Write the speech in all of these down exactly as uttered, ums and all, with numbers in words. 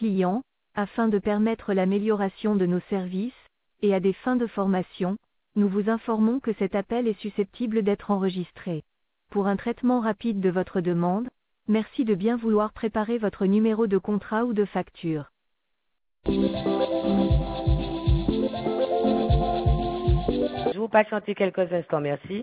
clients, afin de permettre l'amélioration de nos services, et à des fins de formation, nous vous informons que cet appel est susceptible d'être enregistré. Pour un traitement rapide de votre demande, merci de bien vouloir préparer votre numéro de contrat ou de facture. Je vous patienter quelques instants, merci.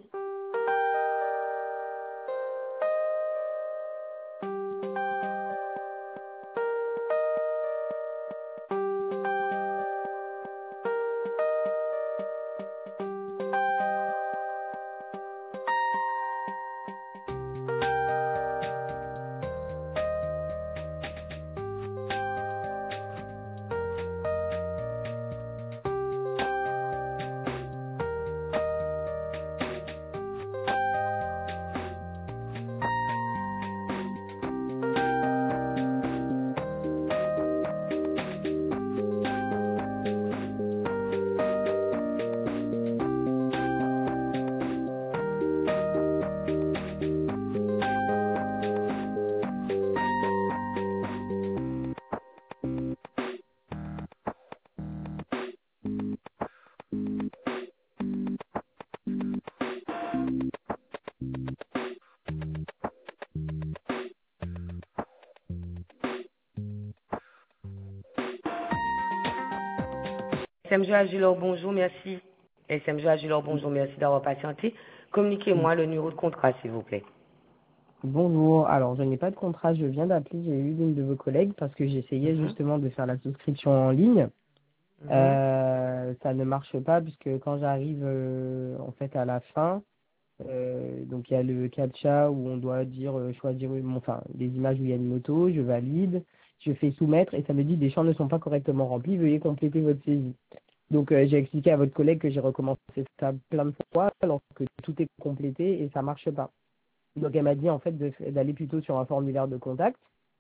S M G Agilor, bonjour, merci. S M G Agilor, bonjour, merci d'avoir patienté. Communiquez-moi le numéro de contrat, s'il vous plaît. Bonjour, alors je n'ai pas de contrat, je viens d'appeler, j'ai eu une de vos collègues parce que j'essayais Mhm. justement de faire la souscription en ligne. Mhm. Euh, ça ne marche pas puisque quand j'arrive euh, en fait à la fin, euh, donc il y a le captcha où on doit dire euh, choisir une, enfin les images où il y a une moto, je valide, je fais soumettre et ça me dit des champs ne sont pas correctement remplis, veuillez compléter votre saisie. Donc euh, j'ai expliqué à votre collègue que j'ai recommencé ça plein de fois alors que tout est complété et ça marche pas. Donc elle m'a dit en fait de- d'aller plutôt sur un formulaire de contact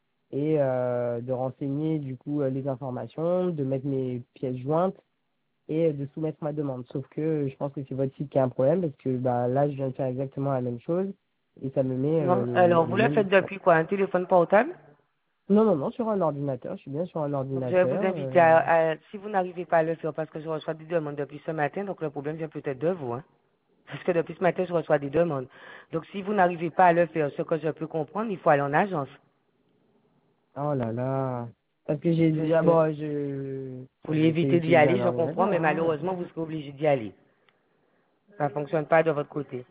et euh, de renseigner du coup euh, les informations, de mettre mes pièces jointes et de soumettre ma demande. Sauf que je pense que c'est votre site qui a un problème parce que bah là je viens de faire exactement la même chose et ça me met Non, euh, alors, le vous le même. faites depuis quoi? Un téléphone portable? Non non non sur un ordinateur. Je suis bien sur un Donc, je vais vous ordinateur. inviter euh, à, à- si vous n'arrivez pas à le faire, parce que je reçois des demandes depuis ce matin, donc le problème vient peut-être de vous, hein. Parce que depuis ce matin, je reçois des demandes. Donc, si vous n'arrivez pas à le faire, ce que je peux comprendre, il faut aller en agence. Oh là là. Parce que j'ai Je déjà sais. bon je Vous voulez j'ai essayé éviter d'y d'utiliser aller, un je comprends, ordinateur. mais Hein. malheureusement, vous serez obligé d'y aller. Ça fonctionne pas de votre côté.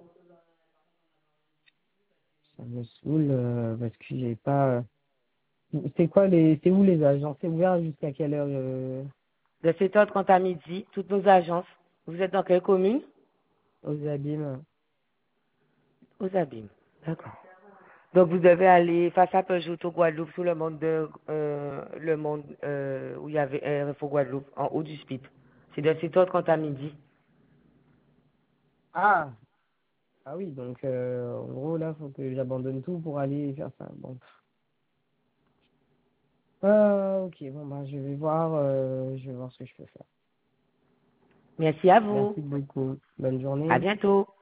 Ça me saoule euh, parce que j'ai pas. C'est quoi les, c'est où les agences? C'est ouvert jusqu'à quelle heure euh, De sept heures trente à midi, toutes nos agences. Vous êtes dans quelle commune? aux abîmes? Aux Abîmes. D'accord. Donc vous devez aller face à Peugeot au Guadeloupe sous le monde de euh, le monde euh, où il y avait un R F au Guadeloupe, en haut du S P I P. C'est de sept heures trente à midi. Ah, ah oui, donc euh, en gros là, faut que j'abandonne tout pour aller faire ça. Bon. Euh, ok, bon bah je vais voir, euh, je vais voir ce que je peux faire. Merci à vous. Merci beaucoup. Bonne À journée. bientôt.